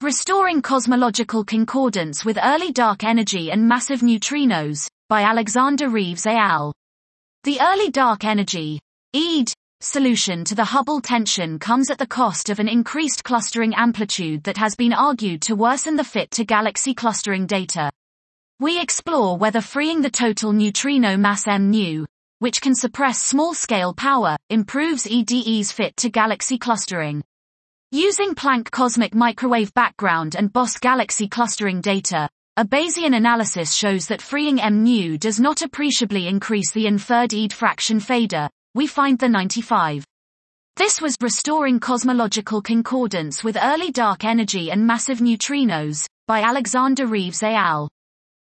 Restoring Cosmological Concordance with Early Dark Energy and Massive Neutrinos, by Alexander Reeves et al. The early dark energy (ED) solution to the Hubble tension comes at the cost of an increased clustering amplitude that has been argued to worsen the fit to galaxy clustering data. We explore whether freeing the total neutrino mass mu, which can suppress small-scale power, improves EDE's fit to galaxy clustering. Using Planck cosmic microwave background and BOSS galaxy clustering data, a Bayesian analysis shows that freeing mu does not appreciably increase the inferred ED fraction fader. We find the 95. This was Restoring Cosmological Concordance with Early Dark Energy and Massive Neutrinos, by Alexander Reeves et al.